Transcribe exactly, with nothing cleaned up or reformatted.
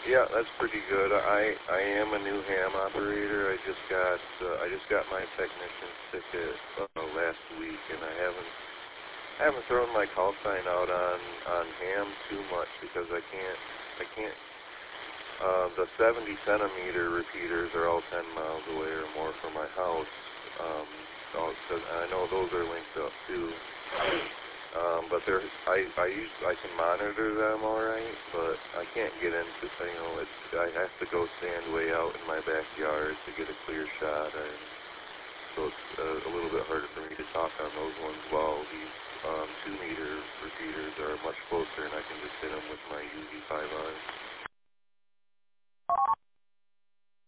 Yeah, that's pretty good. I I am a new ham operator. I just got uh, I just got my technician's ticket uh, last week, and I haven't I haven't thrown my call sign out on on ham too much because I can't I can't. Uh, the seventy centimeter repeaters are all ten miles away or more from my house. Um, so, so I know those are linked up too. Um, but they're, I, I use, I can monitor them all right, but I can't get into, you know, it's, I have to go stand way out in my backyard to get a clear shot, and so it's uh, a little bit harder for me to talk on those ones, while these um, two meter repeaters are much closer, and I can just hit them with my U V five R.